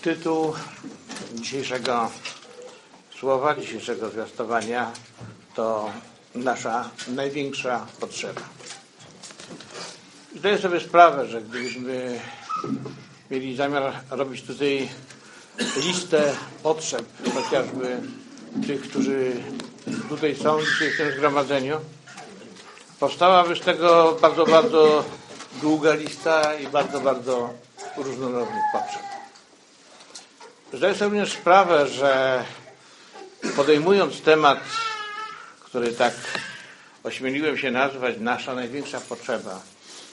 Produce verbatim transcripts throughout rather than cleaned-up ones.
Tytuł dzisiejszego słowa, dzisiejszego zwiastowania to nasza największa potrzeba. Zdaję sobie sprawę, że gdybyśmy mieli zamiar robić tutaj listę potrzeb, chociażby tych, którzy tutaj są dzisiaj w tym zgromadzeniu, powstałaby z tego bardzo, bardzo długa lista i bardzo, bardzo różnorodnych potrzeb. Zdaję sobie również sprawę, że podejmując temat, który tak ośmieliłem się nazwać nasza największa potrzeba,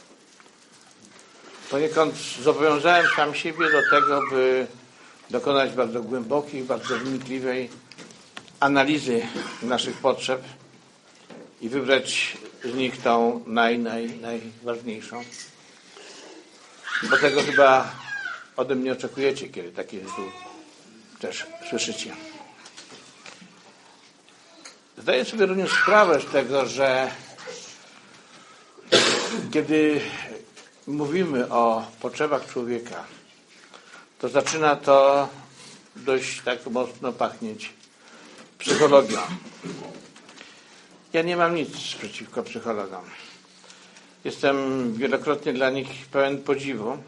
poniekąd zobowiązałem sam siebie do tego, by dokonać bardzo głębokiej, bardzo wnikliwej analizy naszych potrzeb i wybrać z nich tą naj, naj, najważniejszą. Bo tego chyba ode mnie oczekujecie, kiedy takie tu też słyszycie. Zdaję sobie również sprawę z tego, że kiedy mówimy o potrzebach człowieka, to zaczyna to dość tak mocno pachnieć psychologią. Ja nie mam nic przeciwko psychologom. Jestem wielokrotnie dla nich pełen podziwu,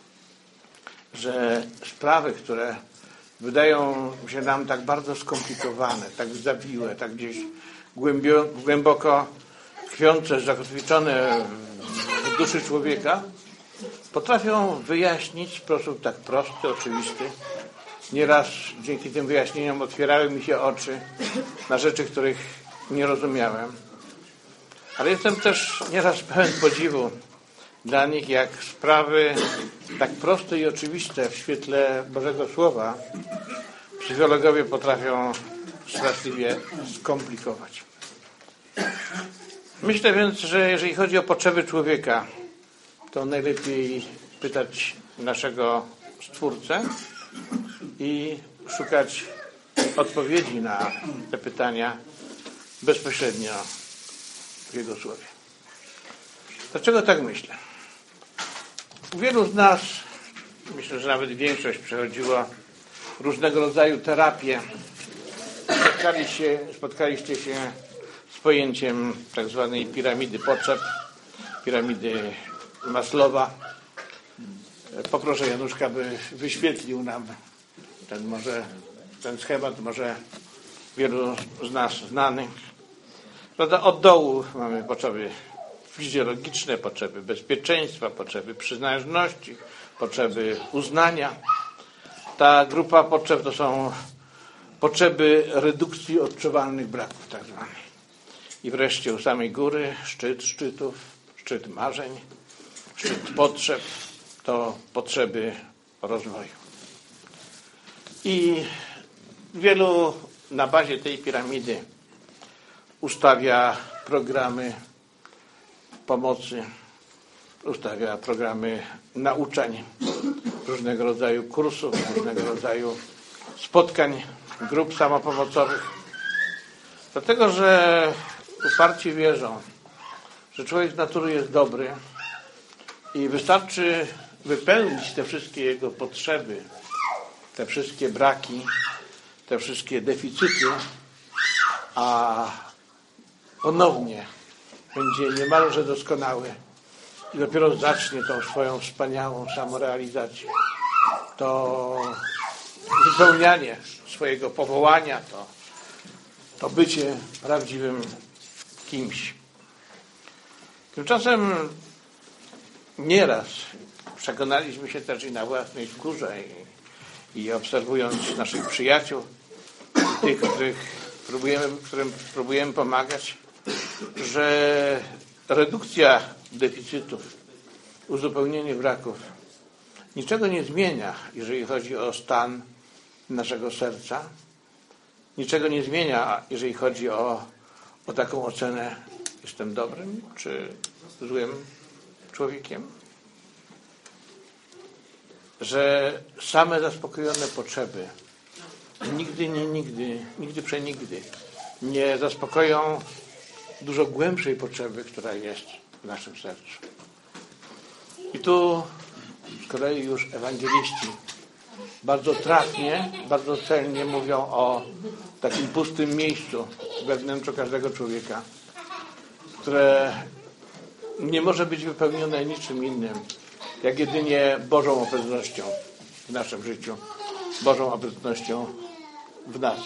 że sprawy, które wydają się nam tak bardzo skomplikowane, tak zawiłe, tak gdzieś głębio, głęboko tkwiące, zakotwiczone w duszy człowieka, potrafią wyjaśnić w sposób tak prosty, oczywisty. Nieraz dzięki tym wyjaśnieniom otwierały mi się oczy na rzeczy, których nie rozumiałem. Ale jestem też nieraz pełen podziwu dla nich, jak sprawy tak proste i oczywiste w świetle Bożego Słowa psychologowie potrafią straszliwie skomplikować. Myślę więc, że jeżeli chodzi o potrzeby człowieka, to najlepiej pytać naszego Stwórcę i szukać odpowiedzi na te pytania bezpośrednio w Jego Słowie. Dlaczego tak myślę? Wielu z nas, myślę, że nawet większość, przechodziło różnego rodzaju terapie. Spotkali się, spotkaliście się z pojęciem tak zwanej piramidy potrzeb, piramidy Maslowa. Poproszę Januszka, by wyświetlił nam ten może ten schemat, może wielu z nas znany. Prawda? Od dołu mamy potrzeby fizjologiczne, potrzeby bezpieczeństwa, potrzeby przynależności, potrzeby uznania. Ta grupa potrzeb to są potrzeby redukcji odczuwalnych braków, tak zwanych. I wreszcie u samej góry szczyt szczytów, szczyt marzeń, szczyt potrzeb to potrzeby rozwoju. I wielu na bazie tej piramidy ustawia programy pomocy, ustawia programy nauczań, różnego rodzaju kursów, różnego rodzaju spotkań, grup samopomocowych. Dlatego, że uparcie wierzą, że człowiek z natury jest dobry i wystarczy wypełnić te wszystkie jego potrzeby, te wszystkie braki, te wszystkie deficyty, a ponownie będzie niemalże doskonały i dopiero zacznie tą swoją wspaniałą samorealizację. To wypełnianie swojego powołania, to, to bycie prawdziwym kimś. Tymczasem nieraz przekonaliśmy się też i na własnej skórze i, i obserwując naszych przyjaciół, tych, których próbujemy, którym próbujemy pomagać, że redukcja deficytów, uzupełnienie braków niczego nie zmienia, jeżeli chodzi o stan naszego serca. Niczego nie zmienia, jeżeli chodzi o, o taką ocenę, jestem dobrym czy złym człowiekiem. Że same zaspokojone potrzeby nigdy, nie, nigdy, nigdy przenigdy nie zaspokoją dużo głębszej potrzeby, która jest w naszym sercu. I tu z kolei już ewangeliści bardzo trafnie, bardzo celnie mówią o takim pustym miejscu we wnętrzu każdego człowieka, które nie może być wypełnione niczym innym, jak jedynie Bożą obecnością w naszym życiu, Bożą obecnością w nas.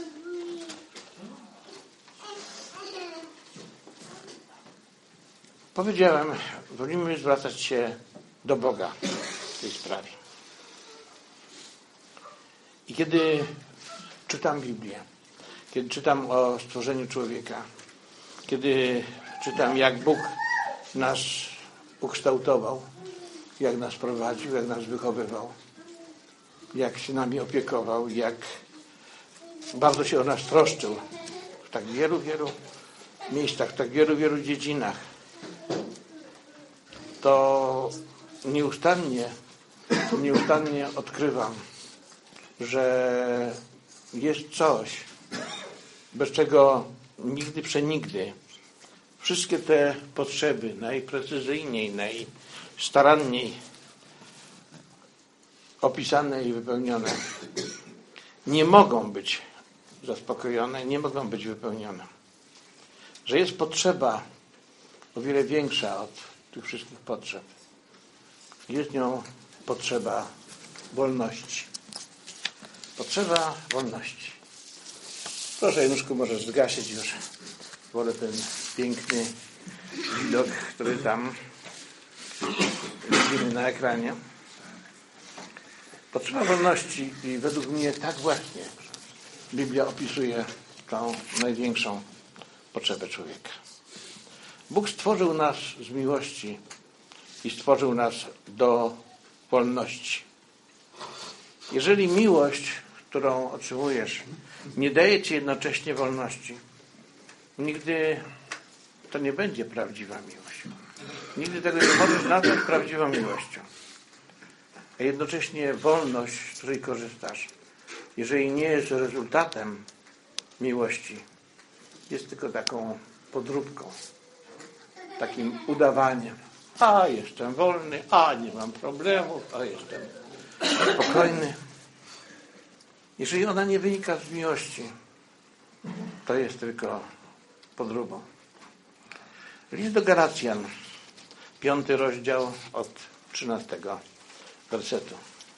Powiedziałem, wolimy zwracać się do Boga w tej sprawie. I kiedy czytam Biblię, kiedy czytam o stworzeniu człowieka, kiedy czytam, jak Bóg nas ukształtował, jak nas prowadził, jak nas wychowywał, jak się nami opiekował, jak bardzo się o nas troszczył w tak wielu, wielu miejscach, w tak wielu, wielu dziedzinach, to nieustannie, nieustannie odkrywam, że jest coś, bez czego nigdy przenigdy wszystkie te potrzeby najprecyzyjniej, najstaranniej opisane i wypełnione nie mogą być zaspokojone, nie mogą być wypełnione. Że jest potrzeba o wiele większa od tych wszystkich potrzeb. Jest nią potrzeba wolności. Potrzeba wolności. Proszę, Januszku, możesz zgasić już. Wolę ten piękny widok, który tam widzimy na ekranie. Potrzeba wolności i według mnie tak właśnie Biblia opisuje tą największą potrzebę człowieka. Bóg stworzył nas z miłości i stworzył nas do wolności. Jeżeli miłość, którą otrzymujesz, nie daje ci jednocześnie wolności, nigdy to nie będzie prawdziwa miłość. Nigdy tego nie możesz nazwać prawdziwą miłością. A jednocześnie wolność, z której korzystasz, jeżeli nie jest rezultatem miłości, jest tylko taką podróbką, takim udawaniem. A, jestem wolny, a, nie mam problemów, a, jestem spokojny. Jeżeli ona nie wynika z miłości, to jest tylko podróbą. List do Galacjan, piąty rozdział od trzynastego wersetu.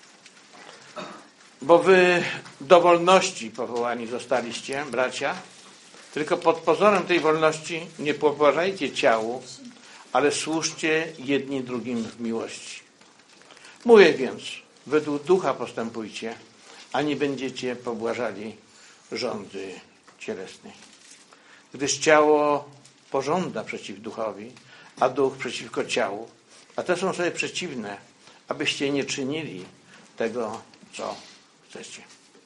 Bo wy do wolności powołani zostaliście, bracia, tylko pod pozorem tej wolności nie pobłażajcie ciału, ale służcie jedni drugim w miłości. Mówię więc, według ducha postępujcie, a nie będziecie pobłażali żądzy cielesnej. Gdyż ciało pożąda przeciw duchowi, a duch przeciwko ciału, a te są sobie przeciwne, abyście nie czynili tego, co chcecie.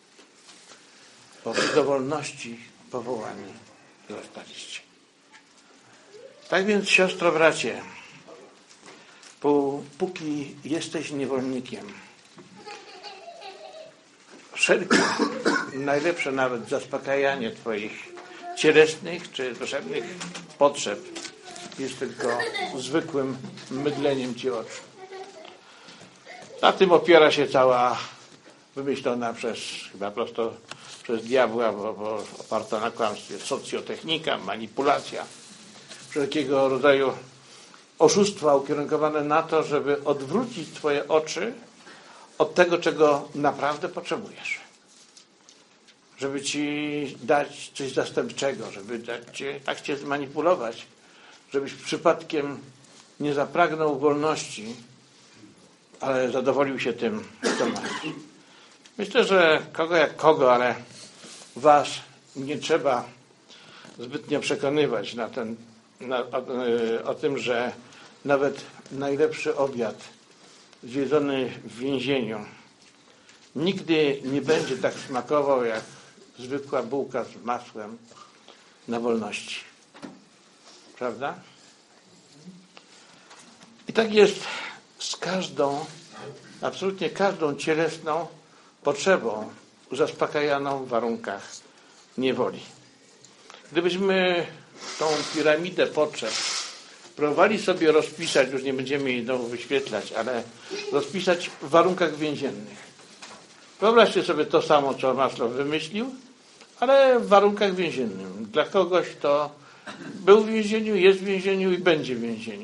Bo do wolności powołani zostaliście. Tak więc, siostro, bracie, póki jesteś niewolnikiem, wszelkie, najlepsze nawet zaspokajanie twoich cielesnych czy duszewnych potrzeb jest tylko zwykłym mydleniem ci oczu. Na tym opiera się cała wymyślona przez, chyba prosto przez diabła, bo, bo oparta na kłamstwie, socjotechnika, manipulacja, wszelkiego rodzaju oszustwa ukierunkowane na to, żeby odwrócić twoje oczy od tego, czego naprawdę potrzebujesz. Żeby ci dać coś zastępczego, żeby dać cię, tak cię zmanipulować, żebyś przypadkiem nie zapragnął wolności, ale zadowolił się tym, co masz. Myślę, że kogo jak kogo, ale was nie trzeba zbytnio przekonywać na ten, na, o, o tym, że nawet najlepszy obiad zjedzony w więzieniu nigdy nie będzie tak smakował jak zwykła bułka z masłem na wolności. Prawda? I tak jest z każdą, absolutnie każdą cielesną potrzebą zaspokajaną w warunkach niewoli. Gdybyśmy tą piramidę potrzeb próbowali sobie rozpisać, już nie będziemy jej znowu wyświetlać, ale rozpisać w warunkach więziennych, Wyobraźcie sobie to samo, co Maslow wymyślił, ale w warunkach więziennym. Dla kogoś, kto był w więzieniu, jest w więzieniu i będzie w więzieniu.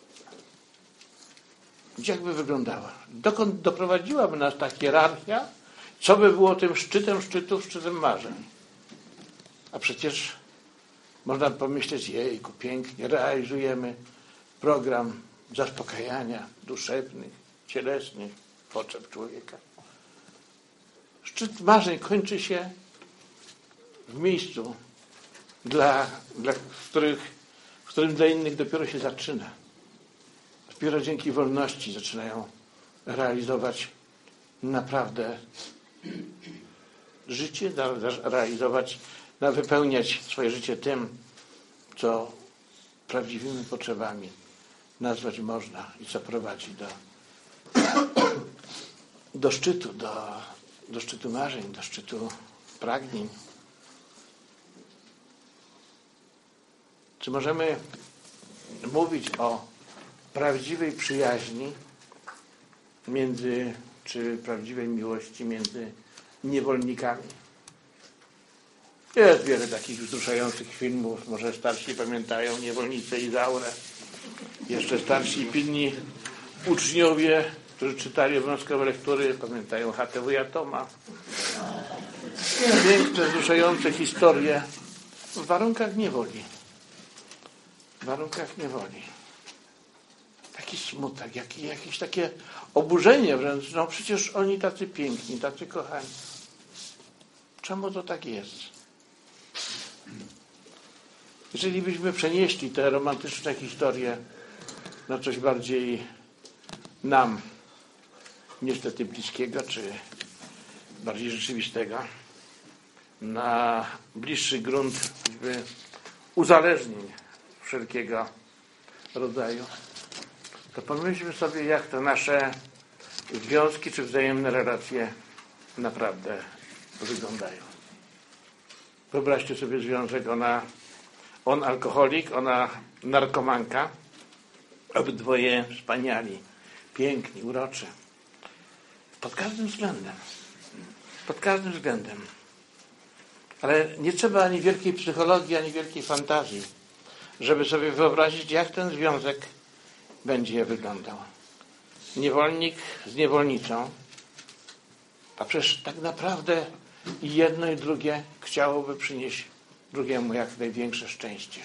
Jak by wyglądała? Dokąd doprowadziłaby nas ta hierarchia? Co by było tym szczytem szczytów, szczytem marzeń? A przecież można pomyśleć, jejku, pięknie, realizujemy program zaspokajania duszewnych, cielesnych potrzeb człowieka. Szczyt marzeń kończy się w miejscu, dla, dla, w, których, w którym dla innych dopiero się zaczyna. Dopiero dzięki wolności zaczynają realizować naprawdę życie, realizować, wypełniać swoje życie tym, co prawdziwymi potrzebami nazwać można i co prowadzi do, do szczytu, do, do szczytu marzeń, do szczytu pragnień. Czy możemy mówić o prawdziwej przyjaźni między, czy prawdziwej miłości między niewolnikami? Jest wiele takich wzruszających filmów, może starsi pamiętają Niewolnicę Izaurę. Jeszcze starsi i pilni uczniowie, którzy czytali obowiązkowe lektury, pamiętają Chatę wuja Toma. Piękne, wzruszające historie w warunkach niewoli. W warunkach niewoli. Taki smutek, jak, jakieś takie oburzenie wręcz. No przecież oni tacy piękni, tacy kochani. Czemu to tak jest? Jeżeli byśmy przenieśli te romantyczne historie na coś bardziej nam niestety bliskiego, czy bardziej rzeczywistego, na bliższy grunt jakby uzależnień wszelkiego rodzaju, to pomyślmy sobie, jak to nasze związki czy wzajemne relacje naprawdę wyglądają. Wyobraźcie sobie związek, ona, on alkoholik, ona narkomanka, obydwoje wspaniali, piękni, uroczy. Pod każdym względem. Pod każdym względem. Ale nie trzeba ani wielkiej psychologii, ani wielkiej fantazji, żeby sobie wyobrazić, jak ten związek będzie wyglądał. Niewolnik z niewolnicą, a przecież tak naprawdę i jedno i drugie chciałoby przynieść drugiemu jak największe szczęście.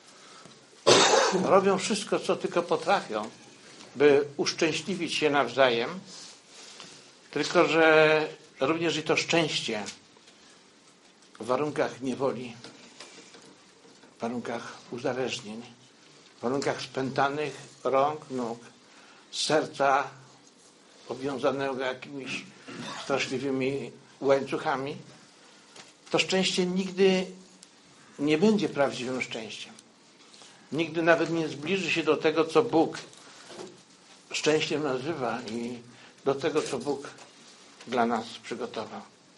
Robią wszystko, co tylko potrafią, by uszczęśliwić się nawzajem, tylko że również i to szczęście w warunkach niewoli, w warunkach uzależnień, w warunkach spętanych rąk, nóg, serca obwiązanego jakimiś straszliwymi łańcuchami, to szczęście nigdy nie będzie prawdziwym szczęściem. Nigdy nawet nie zbliży się do tego, co Bóg szczęściem nazywa i do tego, co Bóg dla nas przygotował.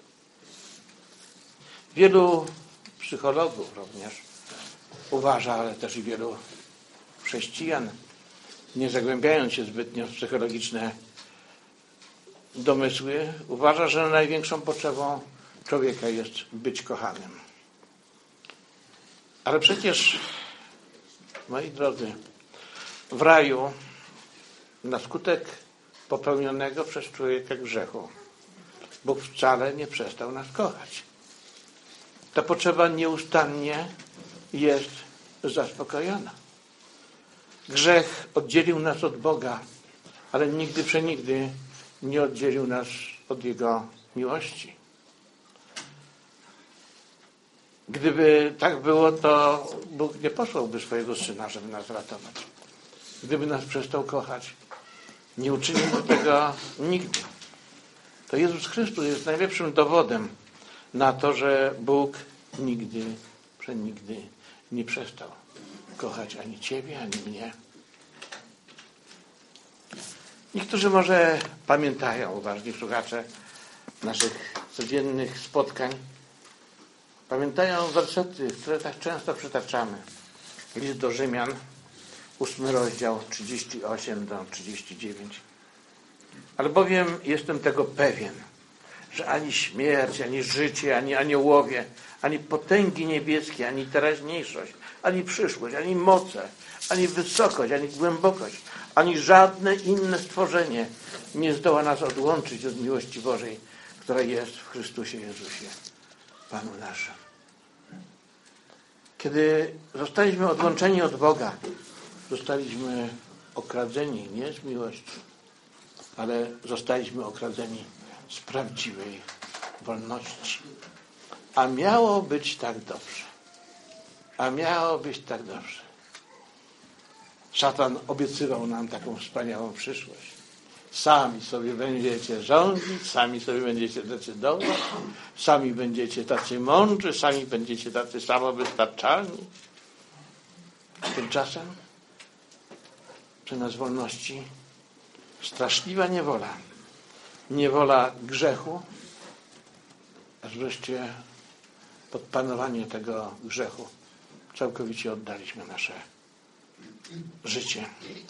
Wielu psychologów również uważa, ale też i wielu chrześcijan, nie zagłębiając się zbytnio w psychologiczne domysły, uważa, że największą potrzebą człowieka jest być kochanym. Ale przecież, moi drodzy, w raju na skutek popełnionego przez człowieka grzechu Bóg wcale nie przestał nas kochać. Ta potrzeba nieustannie jest zaspokojona. Grzech oddzielił nas od Boga, ale nigdy przenigdy nie oddzielił nas od Jego miłości. Gdyby tak było, to Bóg nie posłałby swojego Syna, żeby nas ratować. Gdyby nas przestał kochać, nie uczyniłby tego nigdy. To Jezus Chrystus jest najlepszym dowodem na to, że Bóg nigdy, przenigdy nie przestał kochać ani Ciebie, ani mnie. Niektórzy może pamiętają, uważni słuchacze naszych codziennych spotkań, pamiętają wersety, które tak często przytaczamy. List do Rzymian, ósmy rozdział, trzydziesty ósmy do trzydziestego dziewiątego. Albowiem jestem tego pewien, że ani śmierć, ani życie, ani aniołowie, ani potęgi niebieskie, ani teraźniejszość, ani przyszłość, ani moce, ani wysokość, ani głębokość, ani żadne inne stworzenie nie zdoła nas odłączyć od miłości Bożej, która jest w Chrystusie Jezusie, Panu naszym. Kiedy zostaliśmy odłączeni od Boga, zostaliśmy okradzeni nie z miłości, ale zostaliśmy okradzeni z prawdziwej wolności. A miało być tak dobrze. A miało być tak dobrze. Szatan obiecywał nam taką wspaniałą przyszłość. Sami sobie będziecie rządzić, sami sobie będziecie decydować, sami będziecie tacy mądrzy, sami będziecie tacy samowystarczalni. Tymczasem zamiast wolności straszliwa niewola. Niewola grzechu, aż wreszcie pod panowanie tego grzechu całkowicie oddaliśmy nasze życie.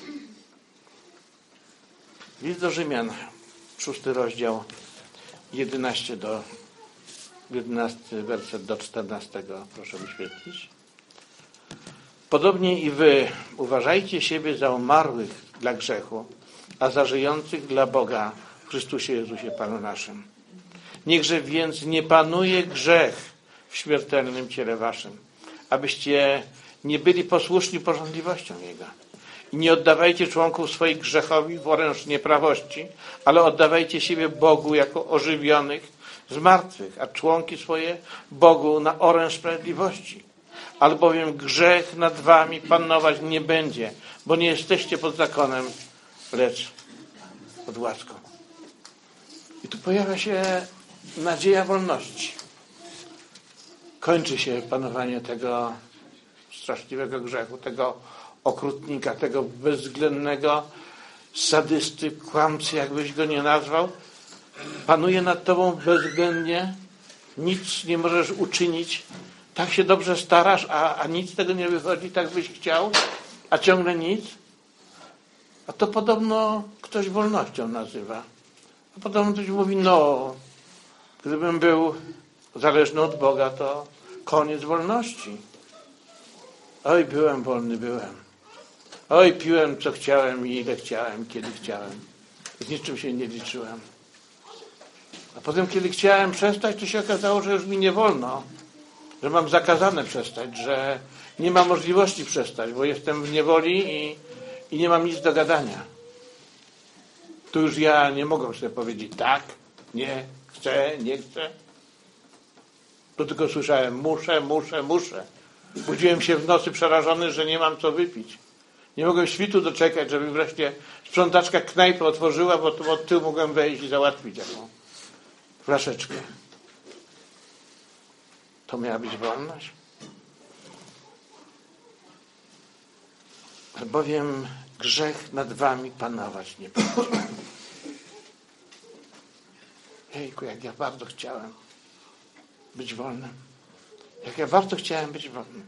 List do Rzymian, szósty rozdział, jedenasty do jedenasty werset do czternastego, proszę wyświetlić. Podobnie i wy uważajcie siebie za umarłych dla grzechu, a za żyjących dla Boga w Chrystusie Jezusie Panu naszym. Niechże więc nie panuje grzech w śmiertelnym ciele waszym, abyście nie byli posłuszni pożądliwościom Jego. I nie oddawajcie członków swoich grzechowi w oręż nieprawości, ale oddawajcie siebie Bogu jako ożywionych z martwych, a członki swoje Bogu na oręż sprawiedliwości. Albowiem grzech nad wami panować nie będzie, bo nie jesteście pod zakonem, lecz pod łaską. I tu pojawia się nadzieja wolności. Kończy się panowanie tego straszliwego grzechu, tego okrutnika, tego bezwzględnego sadysty, kłamcy, jakbyś go nie nazwał. Panuje nad tobą bezwzględnie, nic nie możesz uczynić, tak się dobrze starasz, a, a nic z tego nie wychodzi, tak byś chciał, a ciągle nic. A to podobno ktoś wolnością nazywa. A podobno ktoś mówi, no, gdybym był zależny od Boga, to koniec wolności. Oj, byłem wolny, byłem. Oj, piłem co chciałem i ile chciałem, kiedy chciałem. Z niczym się nie liczyłem. A potem, kiedy chciałem przestać, to się okazało, że już mi nie wolno. Że mam zakazane przestać, że nie ma możliwości przestać, bo jestem w niewoli i, i nie mam nic do gadania. Tu już ja nie mogę sobie powiedzieć tak, nie, chcę, nie chcę. To tylko słyszałem muszę, muszę, muszę. Budziłem się w nocy przerażony, że nie mam co wypić. Nie mogłem świtu doczekać, żeby wreszcie sprzątaczka knajpy otworzyła, bo tu od tyłu mogłem wejść i załatwić jaką flaszeczkę. To miała być wolność? Albowiem grzech nad wami panować nie będzie. Jejku, jak ja bardzo chciałem być wolnym. Jak ja bardzo chciałem być wolnym.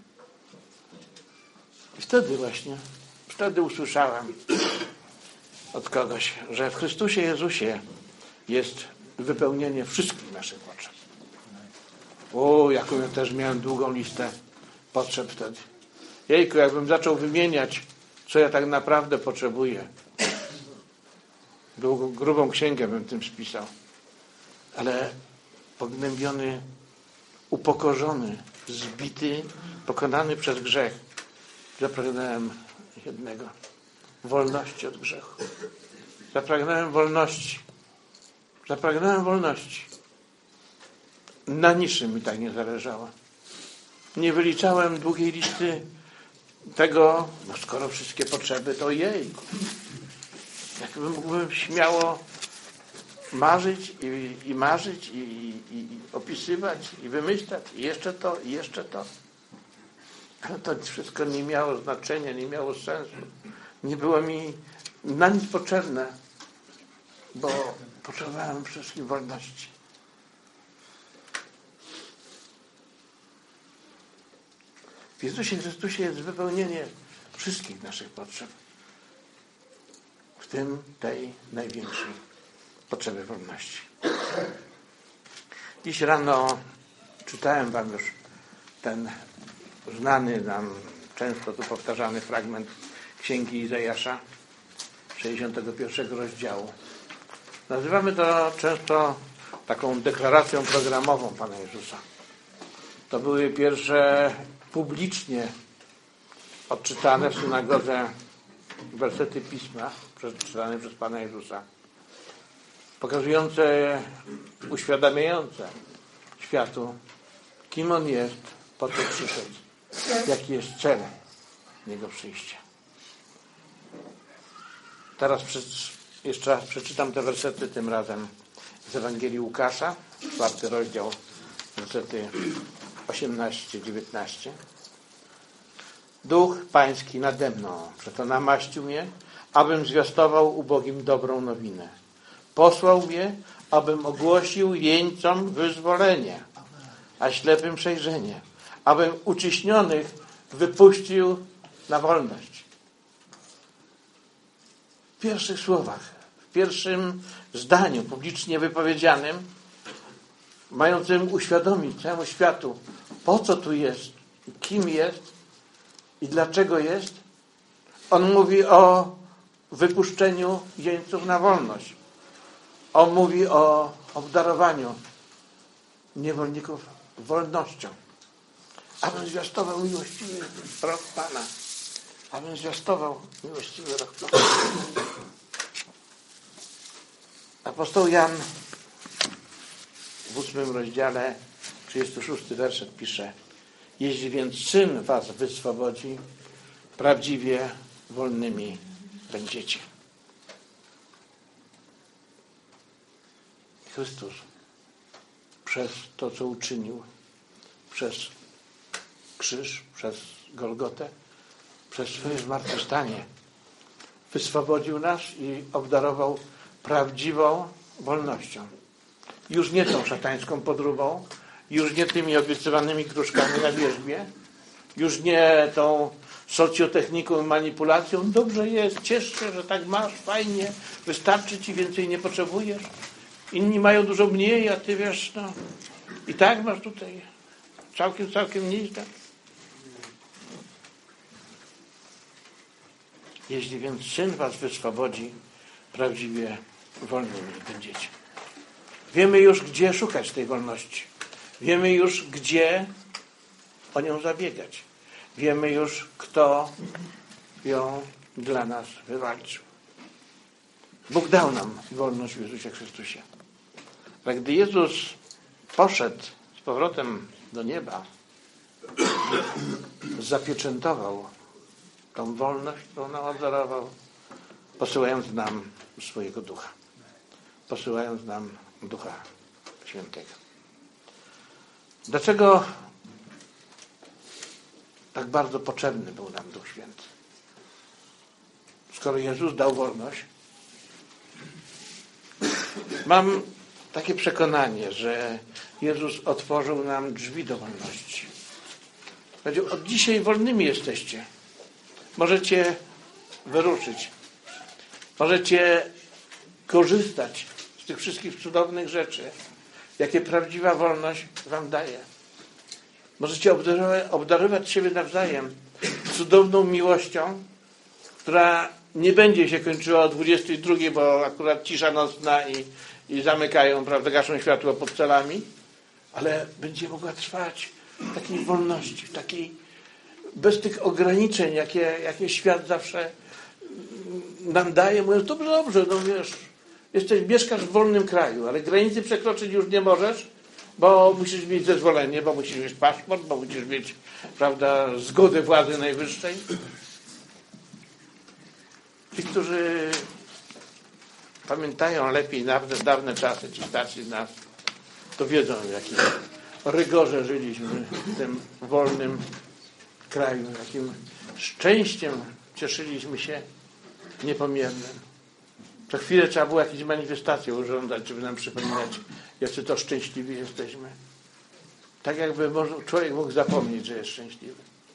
I wtedy właśnie, wtedy usłyszałem od kogoś, że w Chrystusie Jezusie jest wypełnienie wszystkich naszych potrzeb. O, jaką ja też miałem długą listę potrzeb wtedy. Jejku, jakbym zaczął wymieniać, co ja tak naprawdę potrzebuję. Długą, grubą księgę bym tym spisał. Ale pognębiony, upokorzony, zbity, pokonany przez grzech, zapragnąłem jednego. Wolności od grzechu. Zapragnąłem wolności. Zapragnąłem wolności. Na niczym mi tak nie zależało. Nie wyliczałem długiej listy tego, no skoro wszystkie potrzeby, to jej. Jakbym mógłbym śmiało marzyć i, i marzyć i, i, i opisywać i wymyślać i jeszcze to, i jeszcze to. Ale to wszystko nie miało znaczenia, nie miało sensu. Nie było mi na nic potrzebne, bo potrzebowałem wszystkich wolności. W Jezusie Chrystusie jest wypełnienie wszystkich naszych potrzeb. W tym tej największej potrzeby wolności. Dziś rano czytałem wam już ten znany nam, często tu powtarzany fragment Księgi Izajasza, sześćdziesiątego pierwszego rozdziału. Nazywamy to często taką deklaracją programową Pana Jezusa. To były pierwsze publicznie odczytane w synagodze wersety Pisma, przeczytane przez Pana Jezusa, pokazujące, uświadamiające światu, kim On jest, po co przyszedł, jaki jest cel Jego przyjścia. Teraz jeszcze raz przeczytam te wersety, tym razem z Ewangelii Łukasza, czwarty rozdział, wersety osiemnaście dziewiętnaście. Duch Pański nade mną, przeto namaścił mnie, abym zwiastował ubogim dobrą nowinę. Posłał mnie, abym ogłosił jeńcom wyzwolenie, a ślepym przejrzenie, abym uciśnionych wypuścił na wolność. W pierwszych słowach, w pierwszym zdaniu publicznie wypowiedzianym, mającym uświadomić całemu światu, po co tu jest, kim jest i dlaczego jest, on mówi o wypuszczeniu jeńców na wolność. On mówi o obdarowaniu niewolników wolnością. Abym zwiastował miłościwy rok Pana. Abym zwiastował miłościwy rok Pana. Apostoł Jan w ósmym rozdziale, trzydziesty szósty werset pisze: jeśli więc Syn was wyswobodzi, prawdziwie wolnymi będziecie. Chrystus przez to, co uczynił, przez krzyż, przez Golgotę, przez swoje zmartwychwstanie wyswobodził nas i obdarował prawdziwą wolnością. Już nie tą szatańską podróbą, już nie tymi obiecywanymi kruszkami na wierzbie, już nie tą socjotechniką i manipulacją. Dobrze jest, ciesz się, że tak masz, fajnie, wystarczy ci, więcej nie potrzebujesz. Inni mają dużo mniej, a ty wiesz, no i tak masz tutaj całkiem, całkiem nieźle. Jeśli więc Syn was wyswobodzi, prawdziwie wolnymi będziecie. Wiemy już, gdzie szukać tej wolności. Wiemy już, gdzie o nią zabiegać. Wiemy już, kto ją dla nas wywalczył. Bóg dał nam wolność w Jezusie Chrystusie. Ale gdy Jezus poszedł z powrotem do nieba, zapieczętował tą wolność, którą nam obdarował, posyłając nam swojego Ducha. Posyłając nam Ducha Świętego. Dlaczego tak bardzo potrzebny był nam Duch Święty? Skoro Jezus dał wolność, mam takie przekonanie, że Jezus otworzył nam drzwi do wolności. Powiedział: od dzisiaj wolnymi jesteście. Możecie wyruszyć. Możecie korzystać z tych wszystkich cudownych rzeczy, jakie prawdziwa wolność wam daje. Możecie obdarować, obdarować siebie nawzajem cudowną miłością, która nie będzie się kończyła o dwudziestej drugiej, bo akurat cisza nocna i, i zamykają, prawda, gaszą światło pod celami, ale będzie mogła trwać w takiej wolności, w takiej, bez tych ograniczeń, jakie, jakie świat zawsze nam daje, mówiąc: dobrze, dobrze, no wiesz, jesteś, mieszkasz w wolnym kraju, ale granicy przekroczyć już nie możesz, bo musisz mieć zezwolenie, bo musisz mieć paszport, bo musisz mieć, prawda, zgodę władzy najwyższej. Ci, którzy pamiętają lepiej dawne, dawne czasy, ci starsi z nas, to wiedzą, w jakim rygorze żyliśmy w tym wolnym kraju, jakim szczęściem cieszyliśmy się niepomiernym. Co chwilę trzeba było jakieś manifestacje urządzać, żeby nam przypominać, jacy to szczęśliwi jesteśmy. Tak jakby człowiek mógł zapomnieć, że jest szczęśliwy.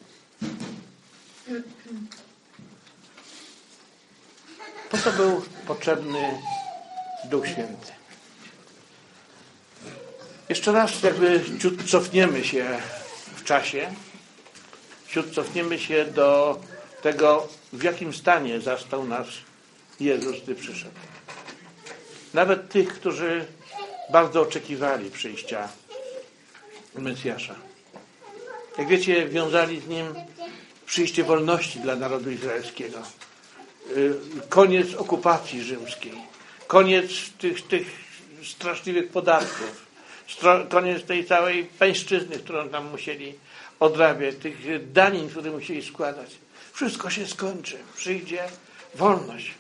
Po co był potrzebny Duch Święty? Jeszcze raz jakby ciut cofniemy się w czasie, ciut cofniemy się do tego, w jakim stanie zastał nas Jezus, gdy przyszedł. Nawet tych, którzy bardzo oczekiwali przyjścia Mesjasza. Jak wiecie, wiązali z nim przyjście wolności dla narodu izraelskiego. Koniec okupacji rzymskiej. Koniec tych, tych straszliwych podatków. Koniec tej całej pańszczyzny, którą tam musieli odrabiać. Tych danin, które musieli składać. Wszystko się skończy. Przyjdzie wolność.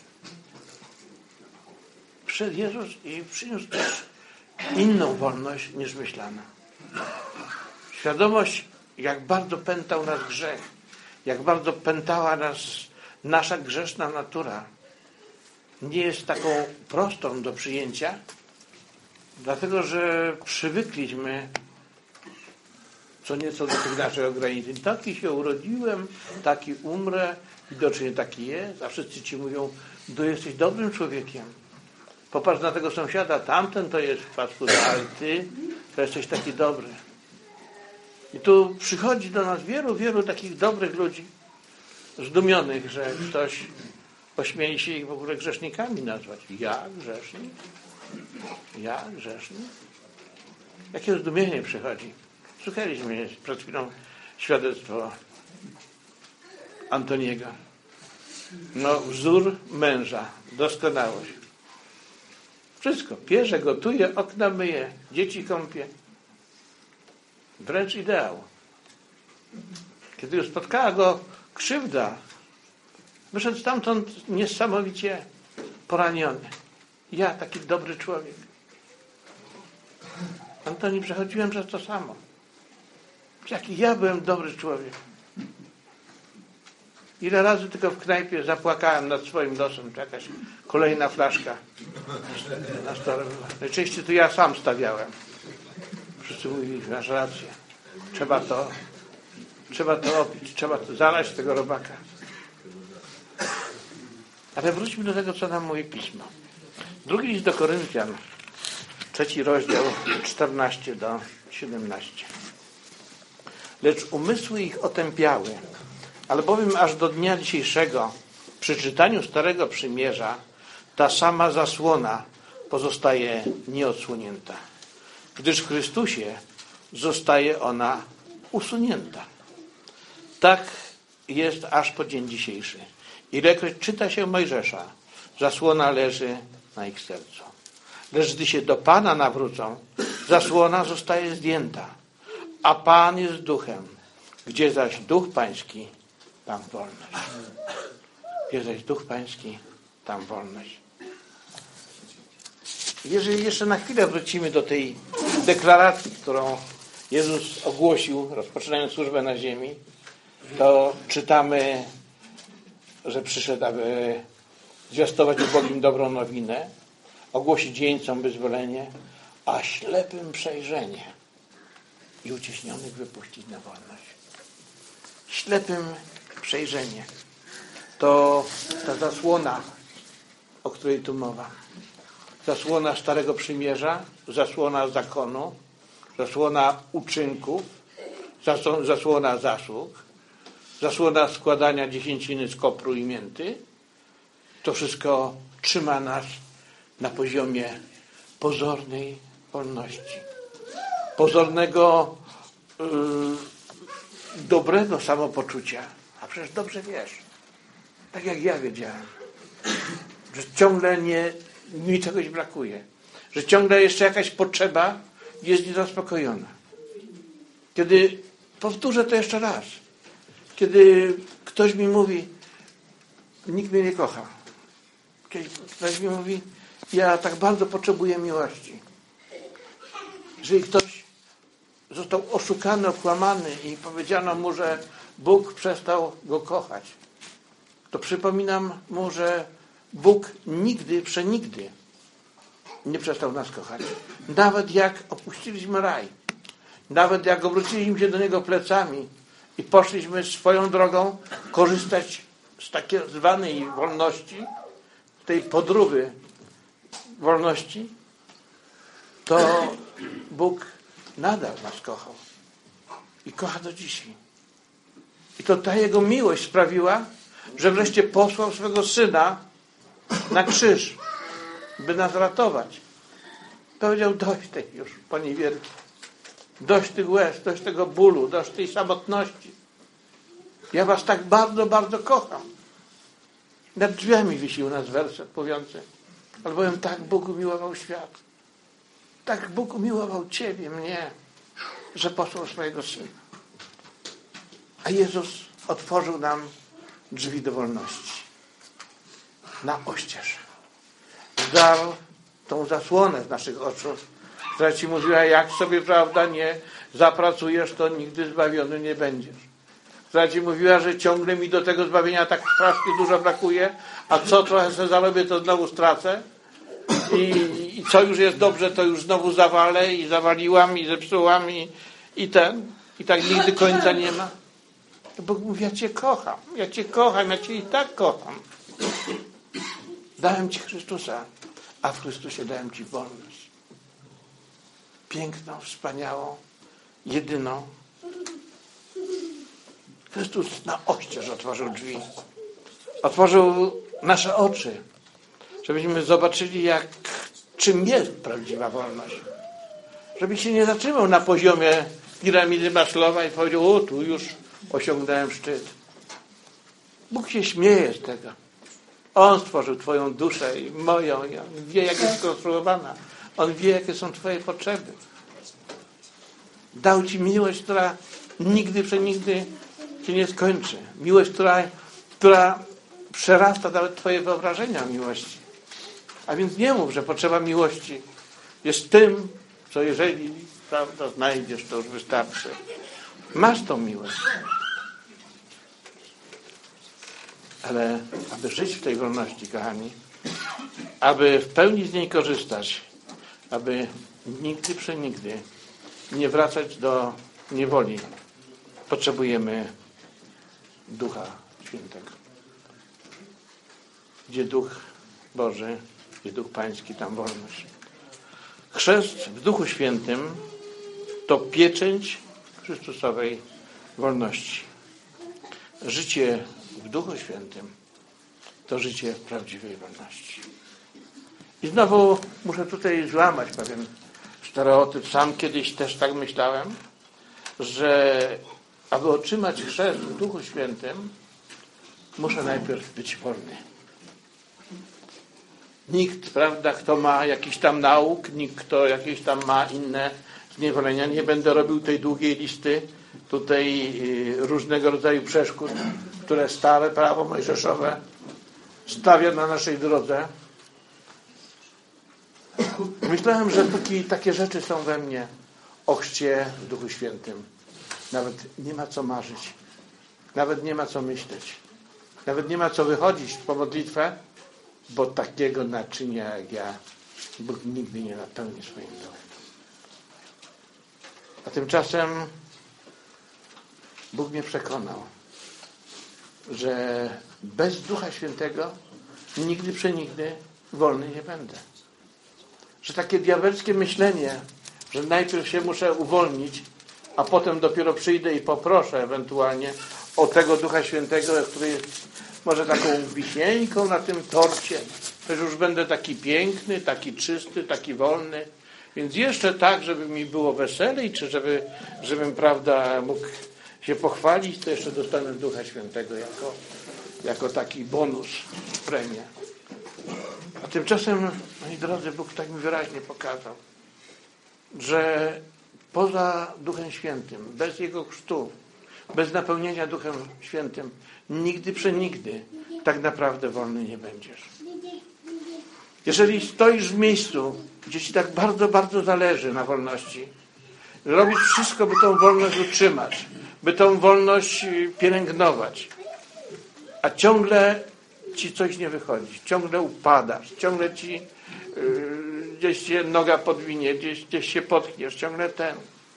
Przyszedł Jezus i przyniósł też inną wolność niż myślano. Świadomość, jak bardzo pętał nas grzech, jak bardzo pętała nas nasza grzeszna natura, nie jest taką prostą do przyjęcia, dlatego że przywykliśmy co nieco do tych naszych ograniczeń. Taki się urodziłem, taki umrę, widocznie taki jest, a wszyscy ci mówią, że jesteś dobrym człowiekiem. Popatrz na tego sąsiada, tamten to jest paskuda, ale ty to jesteś taki dobry. I tu przychodzi do nas wielu, wielu takich dobrych ludzi, zdumionych, że ktoś ośmieli się ich w ogóle grzesznikami nazwać. Ja grzesznik? Ja grzesznik? Jakie zdumienie przychodzi. Słuchaliśmy przed chwilą świadectwo Antoniego. No, wzór męża, doskonałość. Wszystko. Pierze, gotuje, okna myje, dzieci kąpie. Wręcz ideał. Kiedy już spotkała go krzywda, wyszedł stamtąd niesamowicie poraniony. Ja, taki dobry człowiek. Antoni, przechodziłem przez to samo. Jaki ja byłem dobry człowiek. Ile razy tylko w knajpie zapłakałem nad swoim losem, czy jakaś kolejna flaszka na stole była. Najczęściej to ja sam stawiałem. Wszyscy mówili, masz rację. Trzeba to, trzeba to opić, trzeba to zalać tego robaka. Ale wróćmy do tego, co nam mówi Pismo. Drugi list do Koryntian, trzeci rozdział, czternaście do siedemnaście. Lecz umysły ich otępiały, albowiem aż do dnia dzisiejszego przy czytaniu Starego Przymierza ta sama zasłona pozostaje nieodsłonięta, gdyż w Chrystusie zostaje ona usunięta. Tak jest aż po dzień dzisiejszy. Ilekroć czyta się Mojżesza, zasłona leży na ich sercu. Lecz gdy się do Pana nawrócą, zasłona zostaje zdjęta, a Pan jest duchem. Gdzie zaś duch Pański, tam wolność. Gdzie zaś duch Pański, tam wolność. Jeżeli jeszcze na chwilę wrócimy do tej deklaracji, którą Jezus ogłosił, rozpoczynając służbę na ziemi, to czytamy, że przyszedł, aby zwiastować ubogim dobrą nowinę, ogłosić jeńcom wyzwolenie, a ślepym przejrzenie i uciśnionych wypuścić na wolność. Ślepym przejrzenie. To ta zasłona, o której tu mowa. Zasłona Starego Przymierza, zasłona zakonu, zasłona uczynków, zasłona zasług, zasłona składania dziesięciny z kopru i mięty. To wszystko trzyma nas na poziomie pozornej wolności. Pozornego yy, dobrego samopoczucia. A przecież dobrze wiesz, tak jak ja wiedziałem, że ciągle nie, mi czegoś brakuje. Że ciągle jeszcze jakaś potrzeba jest niezaspokojona. Kiedy, powtórzę to jeszcze raz, kiedy ktoś mi mówi, nikt mnie nie kocha. Kiedy ktoś mi mówi, ja tak bardzo potrzebuję miłości. Jeżeli ktoś został oszukany, okłamany i powiedziano mu, że Bóg przestał go kochać, to przypominam mu, że Bóg nigdy, przenigdy nie przestał nas kochać. Nawet jak opuściliśmy raj, nawet jak obróciliśmy się do Niego plecami i poszliśmy swoją drogą korzystać z takiej zwanej wolności, tej podróby wolności, to Bóg nadal nas kochał. I kocha do dzisiaj. I to ta Jego miłość sprawiła, że wreszcie posłał swego Syna na krzyż, by nas ratować. Powiedział, dość tej już poniewierki. Dość tych łez, dość tego bólu, dość tej samotności. Ja was tak bardzo, bardzo kocham. Nad drzwiami wisi u nas werset mówiący, albowiem tak Bóg umiłował świat. Tak Bóg umiłował ciebie, mnie, że posłał swojego Syna. A Jezus otworzył nam drzwi do wolności. Na oścież. Zdarł tą zasłonę z naszych oczu, która ci mówiła, jak sobie, prawda, nie zapracujesz, to nigdy zbawiony nie będziesz. Która ci mówiła, że ciągle mi do tego zbawienia tak strasznie dużo brakuje, a co trochę sobie zarobię, to znowu stracę. I, i co już jest dobrze, to już znowu zawalę i zawaliłam i zepsułam i, i ten. I tak nigdy końca nie ma. Bóg mówi, ja cię kocham, ja cię kocham, ja cię i tak kocham. Dałem ci Chrystusa, a w Chrystusie dałem ci wolność. Piękną, wspaniałą, jedyną. Chrystus na oścież otworzył drzwi. Otworzył nasze oczy, żebyśmy zobaczyli, jak, czym jest prawdziwa wolność. Żeby się nie zatrzymał na poziomie piramidy Maslowa i powiedział, o, tu już osiągnąłem szczyt. Bóg się śmieje z tego. On stworzył twoją duszę i moją. I on wie, jak jest skonstruowana. On wie, jakie są twoje potrzeby. Dał ci miłość, która nigdy, przenigdy się nie skończy. Miłość, która, która przerasta nawet twoje wyobrażenia o miłości. A więc nie mów, że potrzeba miłości jest tym, co jeżeli, prawda, znajdziesz, to już wystarczy. Masz tą miłość. Ale aby żyć w tej wolności, kochani, aby w pełni z niej korzystać, aby nigdy przenigdy nie wracać do niewoli, potrzebujemy Ducha Świętego. Gdzie Duch Boży, gdzie Duch Pański, tam wolność. Chrzest w Duchu Świętym to pieczęć Chrystusowej wolności. Życie w Duchu Świętym to życie prawdziwej wolności. I znowu muszę tutaj złamać pewien stereotyp. Sam kiedyś też tak myślałem, że aby otrzymać chrzest w Duchu Świętym, muszę najpierw być wolny. Nikt, prawda, kto ma jakiś tam nauk, nikt, kto jakieś tam ma inne zniewolenia, nie będę robił tej długiej listy tutaj różnego rodzaju przeszkód, które stare prawo mojżeszowe stawia na naszej drodze. Myślałem, że póki takie rzeczy są we mnie, o chrzcie w Duchu Świętym, nawet nie ma co marzyć, nawet nie ma co myśleć, nawet nie ma co wychodzić po modlitwę, bo takiego naczynia jak ja Bóg nigdy nie napełni swoim domem. A tymczasem Bóg mnie przekonał, że bez Ducha Świętego nigdy przenigdy wolny nie będę. Że takie diabelskie myślenie, że najpierw się muszę uwolnić, a potem dopiero przyjdę i poproszę ewentualnie o tego Ducha Świętego, który jest może taką wisienką na tym torcie, że już będę taki piękny, taki czysty, taki wolny. Więc jeszcze tak, żeby mi było weselej, czy żeby, żebym, prawda, mógł się pochwalić, to jeszcze dostanę Ducha Świętego jako, jako taki bonus, premię. A tymczasem, moi drodzy, Bóg tak mi wyraźnie pokazał, że poza Duchem Świętym, bez Jego chrztu, bez napełnienia Duchem Świętym, nigdy przenigdy tak naprawdę wolny nie będziesz. Jeżeli stoisz w miejscu, gdzie ci tak bardzo, bardzo zależy na wolności, robisz wszystko, by tą wolność utrzymać, by tą wolność pielęgnować, a ciągle ci coś nie wychodzi, ciągle upadasz, ciągle ci yy, gdzieś się noga podwinie, gdzieś, gdzieś się potkniesz, ciągle ten.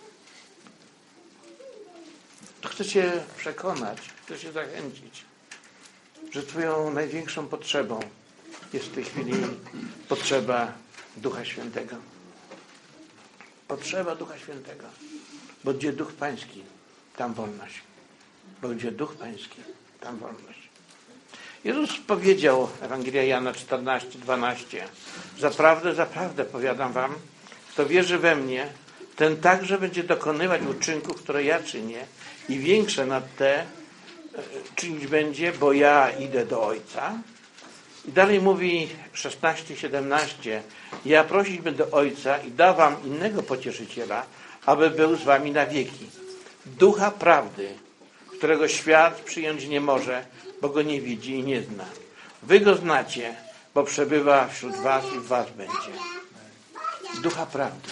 To chcę cię przekonać, chcę cię zachęcić, że twoją największą potrzebą jest w tej chwili potrzeba Ducha Świętego. Potrzeba Ducha Świętego. Bo gdzie Duch Pański, tam wolność. Bo gdzie Duch Pański, tam wolność. Jezus powiedział, Ewangelia Jana czternaście, dwanaście, zaprawdę, zaprawdę powiadam wam, kto wierzy we mnie, ten także będzie dokonywać uczynków, które ja czynię i większe nad te czynić będzie, bo ja idę do Ojca. I dalej mówi szesnaście, siedemnaście, ja prosić będę Ojca i da wam innego pocieszyciela, aby był z wami na wieki. Ducha prawdy, którego świat przyjąć nie może, bo go nie widzi i nie zna. Wy go znacie, bo przebywa wśród was i w was będzie. Ducha prawdy.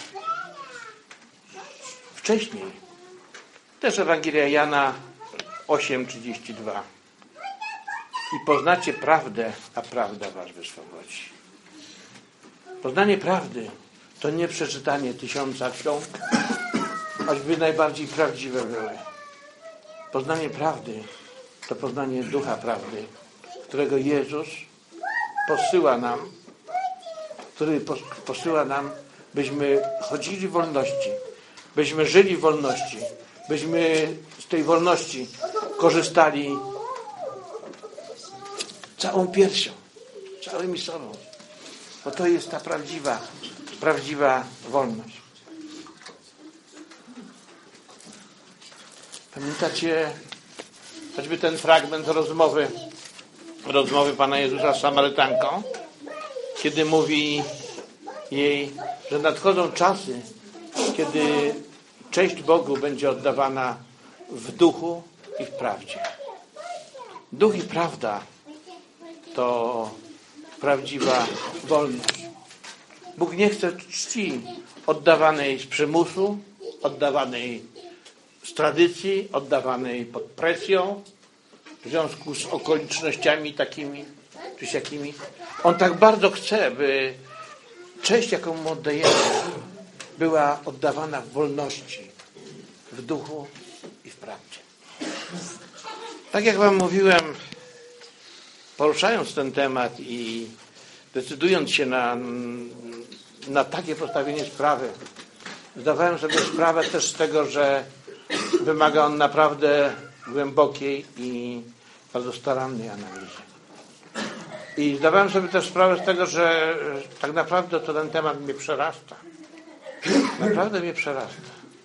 Wcześniej też Ewangelia Jana osiem, trzydzieści dwa. I poznacie prawdę, a prawda was wyswobodzi. Poznanie prawdy to nie przeczytanie tysiąca ksiąg, choćby najbardziej prawdziwe były. Poznanie prawdy to poznanie Ducha Prawdy, którego Jezus posyła nam, który posyła nam, byśmy chodzili w wolności, byśmy żyli w wolności, byśmy z tej wolności korzystali całą piersią, całymi sobą. Bo to jest ta prawdziwa, prawdziwa wolność. Pamiętacie choćby ten fragment rozmowy, rozmowy Pana Jezusa z Samarytanką, kiedy mówi jej, że nadchodzą czasy, kiedy cześć Bogu będzie oddawana w duchu i w prawdzie. Duch i prawda to prawdziwa wolność. Bóg nie chce czci oddawanej z przymusu, oddawanej z tradycji, oddawanej pod presją, w związku z okolicznościami takimi czy siakimi. On tak bardzo chce, by cześć, jaką mu oddajemy, była oddawana w wolności, w duchu i w prawdzie. Tak jak wam mówiłem, poruszając ten temat i decydując się na, na takie postawienie sprawy, zdawałem sobie sprawę też z tego, że wymaga on naprawdę głębokiej i bardzo starannej analizy. I zdawałem sobie też sprawę z tego, że tak naprawdę to ten temat mnie przerasta. Naprawdę mnie przerasta.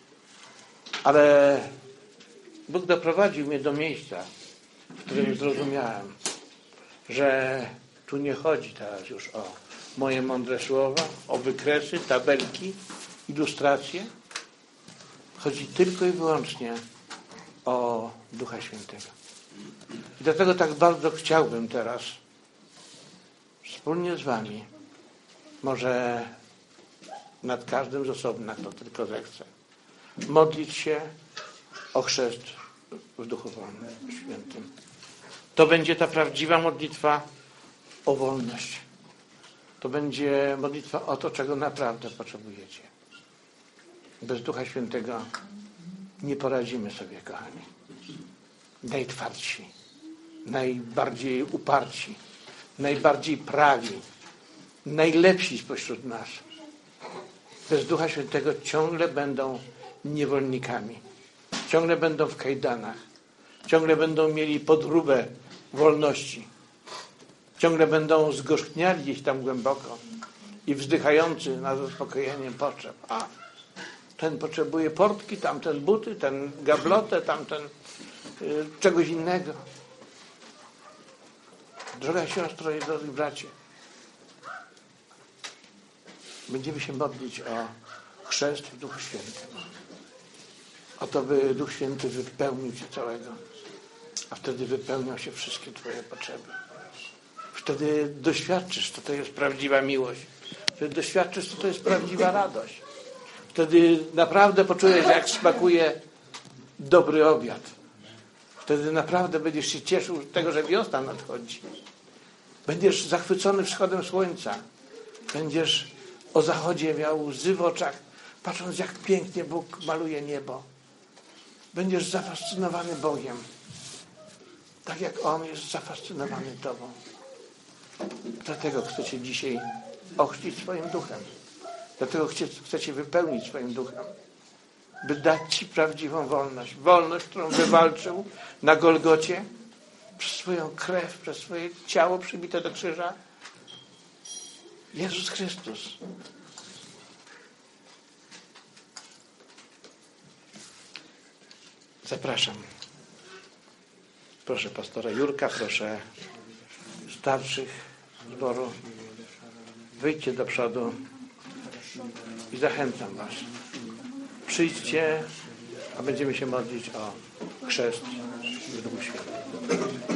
Ale Bóg doprowadził mnie do miejsca, w którym zrozumiałem, że tu nie chodzi teraz już o moje mądre słowa, o wykresy, tabelki, ilustracje. Chodzi tylko i wyłącznie o Ducha Świętego. I dlatego tak bardzo chciałbym teraz wspólnie z wami, może nad każdym z osobna, kto tylko zechce, modlić się o chrzest w Duchu Świętym. To będzie ta prawdziwa modlitwa o wolność. To będzie modlitwa o to, czego naprawdę potrzebujecie. Bez Ducha Świętego nie poradzimy sobie, kochani. Najtwardsi, najbardziej uparci, najbardziej prawi, najlepsi spośród nas. Bez Ducha Świętego ciągle będą niewolnikami. Ciągle będą w kajdanach. Ciągle będą mieli podróbę wolności. Ciągle będą zgorzkniali gdzieś tam głęboko i wzdychający na zaspokojenie potrzeb. A, ten potrzebuje portki, tamten buty, ten gablotę, tamten y, czegoś innego. Droga siostro i drodzy bracie, będziemy się modlić o chrzest w Duchu Świętym. O to, by Duch Święty wypełnił cię całego, a wtedy wypełnią się wszystkie twoje potrzeby. Wtedy doświadczysz, co to jest prawdziwa miłość. Wtedy doświadczysz, co to jest prawdziwa radość. Wtedy naprawdę poczujesz, jak smakuje dobry obiad. Wtedy naprawdę będziesz się cieszył z tego, że wiosna nadchodzi. Będziesz zachwycony wschodem słońca. Będziesz o zachodzie miał łzy w oczach, patrząc, jak pięknie Bóg maluje niebo. Będziesz zafascynowany Bogiem. Tak jak On jest zafascynowany Tobą. Dlatego chcę Cię dzisiaj ochrzcić swoim duchem. Dlatego chcę, chcę Cię wypełnić swoim duchem, by dać Ci prawdziwą wolność. Wolność, którą wywalczył na Golgocie przez swoją krew, przez swoje ciało przybite do krzyża Jezus Chrystus. Zapraszam. Proszę pastora Jurka, proszę starszych zboru. Wyjdźcie do przodu i zachęcam Was. Przyjdźcie, a będziemy się modlić o chrzest w Duchu Świętym.